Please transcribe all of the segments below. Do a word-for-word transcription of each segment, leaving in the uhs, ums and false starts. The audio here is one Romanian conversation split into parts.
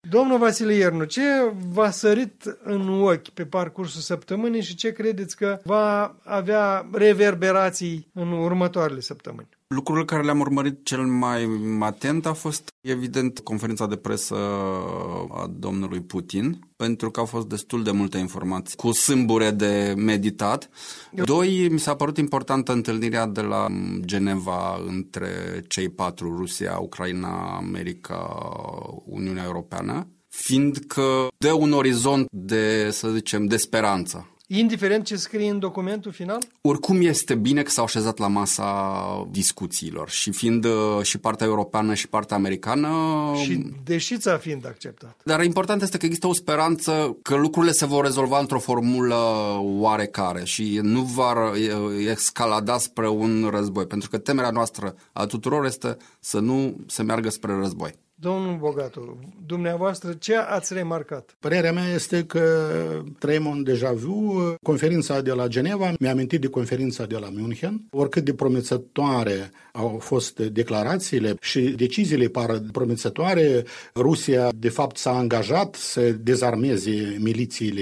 Domnul Vasile Iernu, ce v-a sărit în ochi pe parcursul săptămânii și ce credeți că va avea reverberații în următoarele săptămâni? Lucrurile care le-am urmărit cel mai atent a fost, evident, conferința de presă a domnului Putin, pentru că au fost destul de multe informații cu sâmbure de meditat. Doi, mi s-a părut importantă întâlnirea de la Geneva între cei patru, Rusia, Ucraina, America, Uniunea Europeană, fiindcă dă un orizont de, să zicem, de speranță. Indiferent ce scrie în documentul final? Oricum este bine că s-au așezat la masa discuțiilor și fiind și partea europeană și partea americană... Și deșița fiind acceptat. Dar important este că există o speranță că lucrurile se vor rezolva într-o formulă oarecare și nu va escalada spre un război, pentru că temerea noastră a tuturor este să nu se meargă spre război. Domnul Bogatu, dumneavoastră, ce ați remarcat? Părerea mea este că trăim un deja vu. Conferința de la Geneva mi-a amintit de conferința de la München. Oricât de promițătoare au fost declarațiile și deciziile par promițătoare, Rusia de fapt s-a angajat să dezarmeze milițiile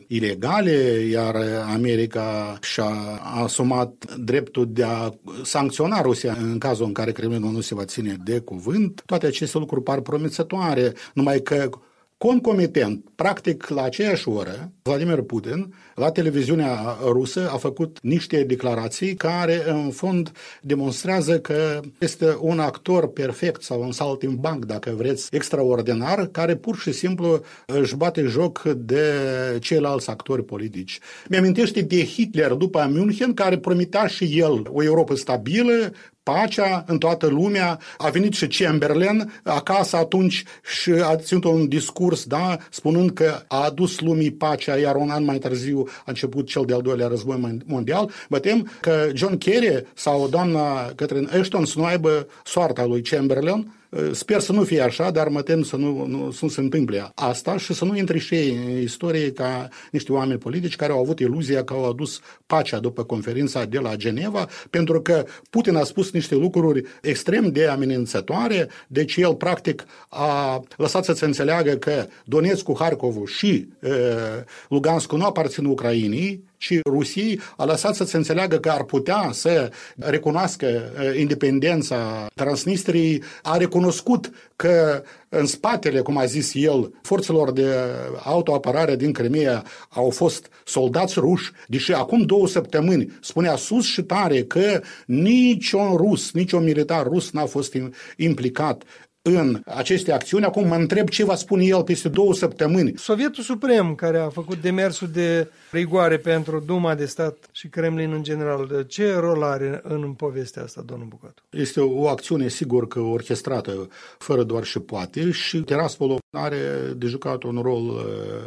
ilegale, iar America și-a asumat dreptul de a sancționa Rusia în cazul în care Kremlinul nu se va ține de cuvânt. Toate aceste lucruri par promițătoare, numai că concomitent, practic la aceeași oră, Vladimir Putin, la televiziunea rusă, a făcut niște declarații care, în fond, demonstrează că este un actor perfect sau un saltimbanc, dacă vreți, extraordinar, care pur și simplu își bate joc de ceilalți actori politici. Mi-amintește de Hitler după München, care promitea și el o Europă stabilă, pacea în toată lumea. A venit și Chamberlain acasă atunci și a ținut un discurs, da, spunând că a adus lumii pacea, iar un an mai târziu a început cel de-al doilea război mondial. Mă tem că John Kerry sau doamna Catherine Ashton să nu aibă soarta lui Chamberlain. Sper să nu fie așa, dar mă tem să nu, nu, să nu se întâmple asta și să nu intre și ei în istorie ca niște oameni politici care au avut iluzia că au adus pacea după conferința de la Geneva, pentru că Putin a spus niște lucruri extrem de amenințătoare, deci el practic a lăsat să se înțeleagă că Donetskul, Harkovul și e, Luganskul nu aparțin Ucrainei, ci Rusiei, a lăsat să se înțeleagă că ar putea să recunoască independența Transnistriei, a recunoscut că în spatele, cum a zis el, forțelor de autoapărare din Crimea au fost soldați ruși, deși acum două săptămâni spunea sus și tare că niciun rus, niciun militar rus n-a fost implicat în aceste acțiuni. Acum mă întreb ce va spune el peste două săptămâni. Sovietul Suprem, care a făcut demersul de rigoare pentru Duma de Stat și Kremlin în general, ce rol are în povestea asta, domnul Bogatu? Este o acțiune, sigur că orchestrată, fără doar și poate, și Tiraspol are de jucat un rol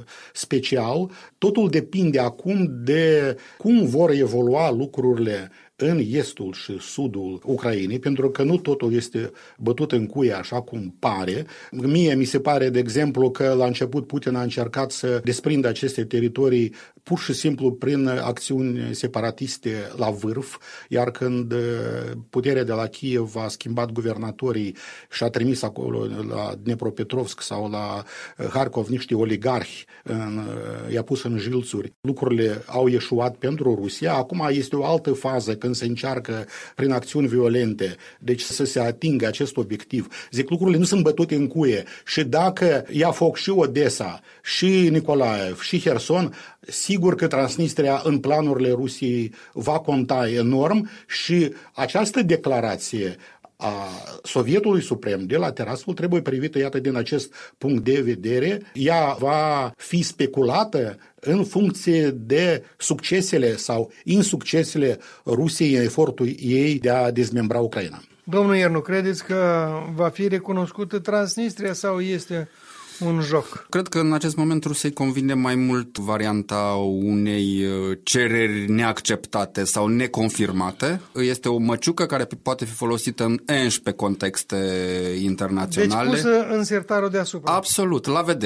special. Totul depinde acum de cum vor evolua lucrurile în estul și sudul Ucrainei, pentru că nu totul este bătut în cuie așa cum pare. Mie mi se pare, de exemplu, că la început Putin a încercat să desprindă aceste teritorii pur și simplu prin acțiuni separatiste la vârf, iar când puterea de la Kiev a schimbat guvernatorii și a trimis acolo la Dnepropetrovsk sau la Harkov niște oligarhi, în, i-a pus în jilțuri, lucrurile au ieșuat pentru Rusia. Acum este o altă fază când se încearcă prin acțiuni violente, deci să se atingă acest obiectiv. Zic, lucrurile nu sunt bătute în cuie și dacă ia foc și Odessa, și Nicolaev, și Herson, sigur că Transnistria în planurile Rusiei va conta enorm și această declarație a Sovietului Suprem de la Tiraspol trebuie privită, iată, din acest punct de vedere. Ea va fi speculată în funcție de succesele sau insuccesele Rusiei în efortul ei de a dezmembra Ucraina. Domnul Iernu, credeți că va fi recunoscută Transnistria sau este un joc? Cred că în acest moment Rusiei convine mai mult varianta unei cereri neacceptate sau neconfirmate. Este o măciucă care poate fi folosită în unsprezece contexte internaționale. Deci pusă în sertarul deasupra. Absolut, la vedere. Că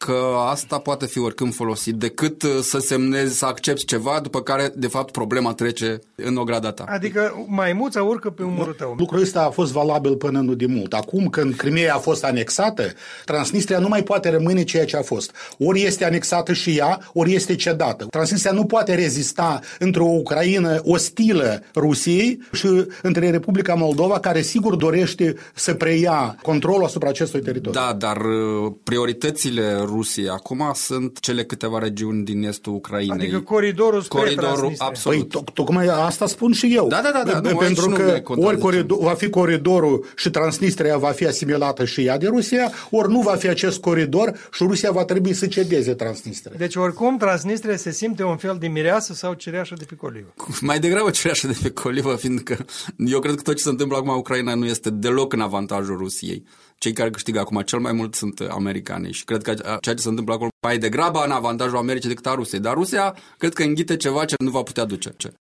că asta poate fi oricând folosit, decât să semnezi, să accepti ceva, după care, de fapt, problema trece în ograda ta. Adică maimuța urcă pe umărul tău. Lucrul ăsta a fost valabil până nu de mult. Acum, când Crimeea a fost anexată, Transnistria nu mai poate rămâne ceea ce a fost. Ori este anexată și ea, ori este cedată. Transnistria nu poate rezista între o Ucraină ostilă Rusiei și între Republica Moldova, care sigur dorește să preia controlul asupra acestui teritoriu. Da, dar prioritățile Rusiei acum sunt cele câteva regiuni din estul Ucrainei. Adică coridorul spre Coridorul, Transnistria. absolut. Păi, tocmai asta spun și eu. Da, da, da. da Pentru nu, că ori coridor, va fi coridorul și Transnistria va fi asimilată și ea de Rusia, ori nu va fi acest coridor și Rusia va trebui să cedeze Transnistria. Deci oricum Transnistria se simte un fel de mireasă sau cireașă de pe colivă. Mai degrabă cireașă de pe colivă, fiindcă eu cred că tot ce se întâmplă acum în Ucraina nu este deloc în avantajul Rusiei. Cei care câștigă acum cel mai mult sunt americanii și cred că ceea ce se întâmplă acolo mai degrabă în avantajul Americii decât a Rusiei. Dar Rusia cred că înghite ceva ce nu va putea duce.